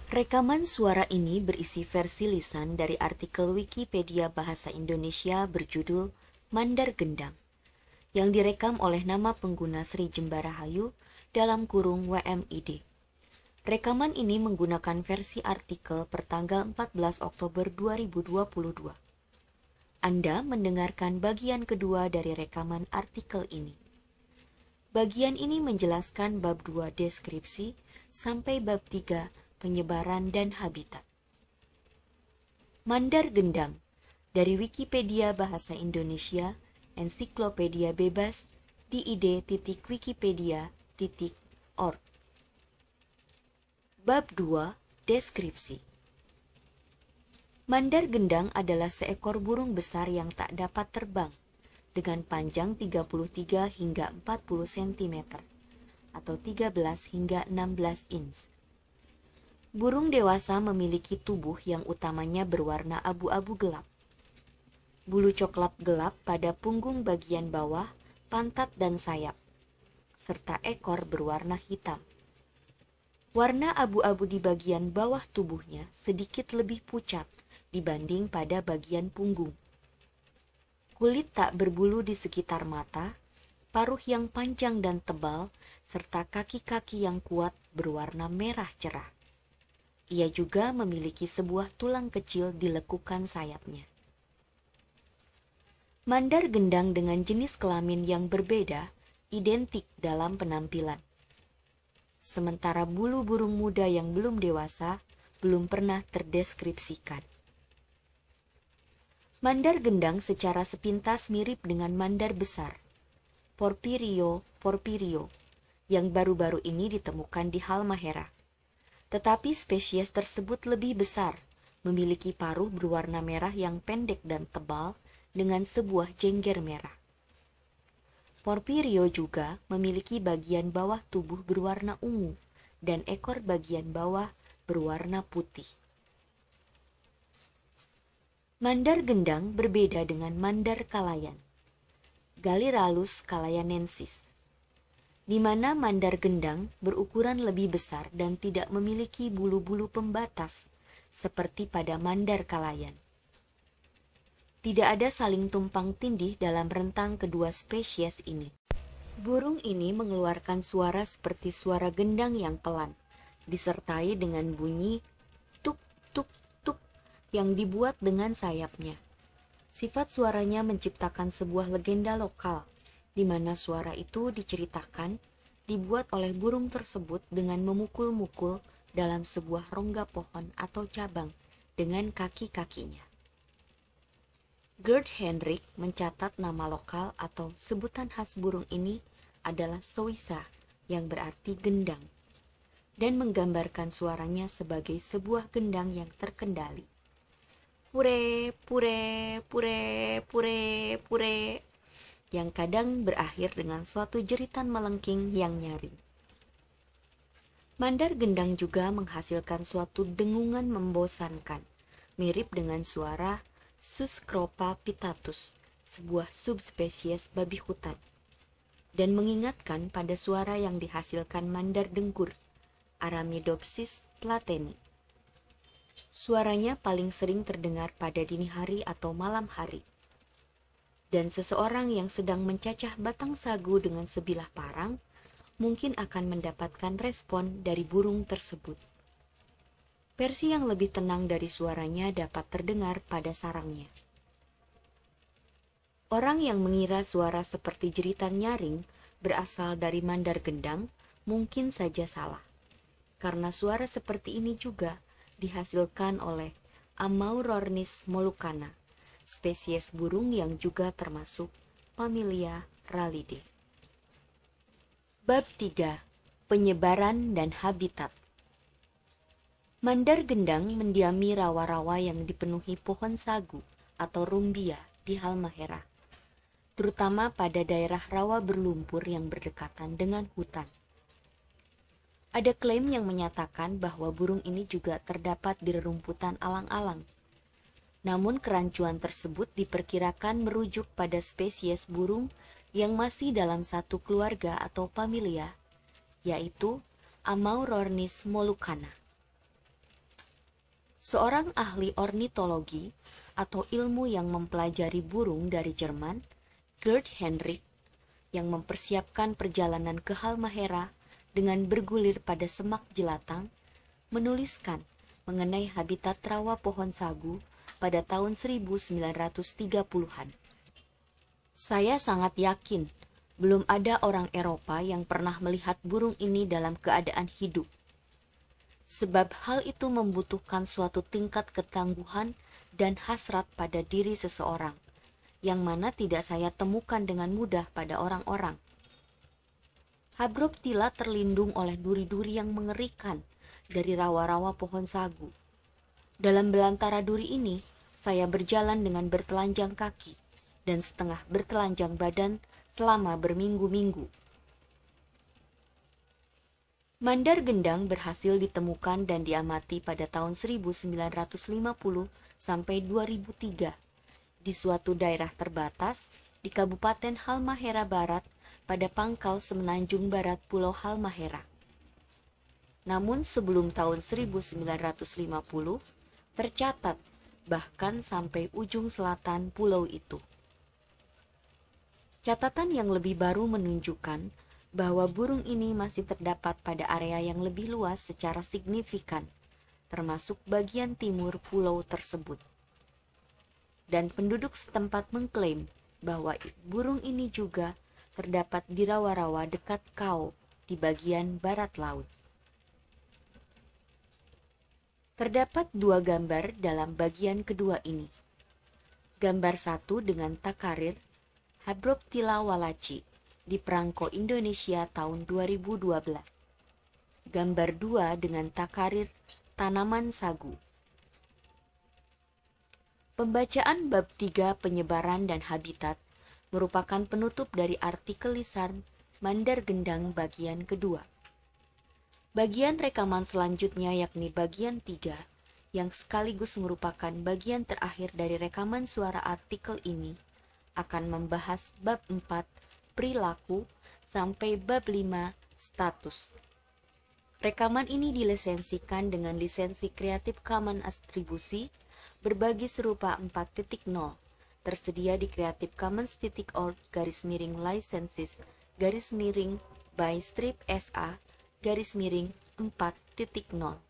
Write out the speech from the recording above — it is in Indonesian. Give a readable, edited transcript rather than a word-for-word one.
Rekaman suara ini berisi versi lisan dari artikel Wikipedia Bahasa Indonesia berjudul Mandar Gendang, yang direkam oleh nama pengguna Sri Jembarahayu dalam kurung WMID. Rekaman ini menggunakan versi artikel pertanggal 14 Oktober 2022. Anda mendengarkan bagian kedua dari rekaman artikel ini. Bagian ini menjelaskan bab 2 deskripsi sampai bab 3 penyebaran dan habitat. Mandar Gendang dari Wikipedia Bahasa Indonesia, ensiklopedia bebas di id.wikipedia.org. Bab 2 deskripsi. Mandar gendang adalah seekor burung besar yang tak dapat terbang, dengan panjang 33 hingga 40 cm atau 13 hingga 16 inch. Burung dewasa memiliki tubuh yang utamanya berwarna abu-abu gelap. Bulu coklat gelap pada punggung bagian bawah, pantat dan sayap, serta ekor berwarna hitam. Warna abu-abu di bagian bawah tubuhnya sedikit lebih pucat dibanding pada bagian punggung. Kulit tak berbulu di sekitar mata, paruh yang panjang dan tebal, serta kaki-kaki yang kuat berwarna merah cerah. Ia juga memiliki sebuah tulang kecil di lekukan sayapnya. Mandar gendang dengan jenis kelamin yang berbeda identik dalam penampilan. Sementara bulu burung muda yang belum dewasa belum pernah terdeskripsikan. Mandar gendang secara sepintas mirip dengan mandar besar, Porphyrio porphyrio, yang baru-baru ini ditemukan di Halmahera. Tetapi spesies tersebut lebih besar, memiliki paruh berwarna merah yang pendek dan tebal dengan sebuah jengger merah. Porphyrio juga memiliki bagian bawah tubuh berwarna ungu dan ekor bagian bawah berwarna putih. Mandar gendang berbeda dengan mandar kalayan, Galirallus calayanensis, di mana mandar gendang berukuran lebih besar dan tidak memiliki bulu-bulu pembatas seperti pada mandar kalayan. Tidak ada saling tumpang tindih dalam rentang kedua spesies ini. Burung ini mengeluarkan suara seperti suara gendang yang pelan, disertai dengan bunyi tuk-tuk-tuk yang dibuat dengan sayapnya. Sifat suaranya menciptakan sebuah legenda lokal, di mana suara itu diceritakan dibuat oleh burung tersebut dengan memukul-mukul dalam sebuah rongga pohon atau cabang dengan kaki-kakinya. Gerd Hendrik mencatat nama lokal atau sebutan khas burung ini adalah sowisa, yang berarti gendang, dan menggambarkan suaranya sebagai sebuah gendang yang terkendali. Pure, pure, pure, pure, pure, yang kadang berakhir dengan suatu jeritan melengking yang nyaring. Mandar gendang juga menghasilkan suatu dengungan membosankan, mirip dengan suara Suscropa pittatus, sebuah subspesies babi hutan, dan mengingatkan pada suara yang dihasilkan mandar dengkur, Aramidopsis plateni. Suaranya paling sering terdengar pada dini hari atau malam hari. Dan seseorang yang sedang mencacah batang sagu dengan sebilah parang mungkin akan mendapatkan respon dari burung tersebut. Versi yang lebih tenang dari suaranya dapat terdengar pada sarangnya. Orang yang mengira suara seperti jeritan nyaring berasal dari mandar gendang mungkin saja salah, karena suara seperti ini juga dihasilkan oleh Amaurornis moluccana, spesies burung yang juga termasuk familia Rallidae. Bab 3. Penyebaran dan habitat. Mandar gendang mendiami rawa-rawa yang dipenuhi pohon sagu atau rumbia di Halmahera, terutama pada daerah rawa berlumpur yang berdekatan dengan hutan. Ada klaim yang menyatakan bahwa burung ini juga terdapat di rerumputan alang-alang. Namun kerancuan tersebut diperkirakan merujuk pada spesies burung yang masih dalam satu keluarga atau familia, yaitu Amaurornis moluccana. Seorang ahli ornitologi atau ilmu yang mempelajari burung dari Jerman, Gerd Henrik, yang mempersiapkan perjalanan ke Halmahera dengan bergulir pada semak jelatang, menuliskan mengenai habitat rawa pohon sagu pada tahun 1930-an. Saya sangat yakin belum ada orang Eropa yang pernah melihat burung ini dalam keadaan hidup. Sebab hal itu membutuhkan suatu tingkat ketangguhan dan hasrat pada diri seseorang, yang mana tidak saya temukan dengan mudah pada orang-orang. Habroptila terlindung oleh duri-duri yang mengerikan dari rawa-rawa pohon sagu. Dalam belantara duri ini, saya berjalan dengan bertelanjang kaki dan setengah bertelanjang badan selama berminggu-minggu. Mandar gendang berhasil ditemukan dan diamati pada tahun 1950 sampai 2003 di suatu daerah terbatas di Kabupaten Halmahera Barat pada pangkal semenanjung barat Pulau Halmahera. Namun sebelum tahun 1950 tercatat bahkan sampai ujung selatan pulau itu. Catatan yang lebih baru menunjukkan bahwa burung ini masih terdapat pada area yang lebih luas secara signifikan, termasuk bagian timur pulau tersebut. Dan penduduk setempat mengklaim bahwa burung ini juga terdapat di rawa-rawa dekat Kau di bagian barat laut. Terdapat dua gambar dalam bagian kedua ini. Gambar satu dengan takarir Habroptila wallacei di Perangko Indonesia tahun 2012. Gambar 2 dengan takarir tanaman sagu. Pembacaan bab 3 penyebaran dan habitat merupakan penutup dari artikel lisan Mandar Gendang bagian kedua. Bagian rekaman selanjutnya yakni bagian 3 yang sekaligus merupakan bagian terakhir dari rekaman suara artikel ini akan membahas bab 4 perilaku sampai bab 5 status. Rekaman ini dilisensikan dengan lisensi Creative Commons Atribusi berbagi serupa 4.0 tersedia di creativecommons.org/licenses by strip SA 4.0.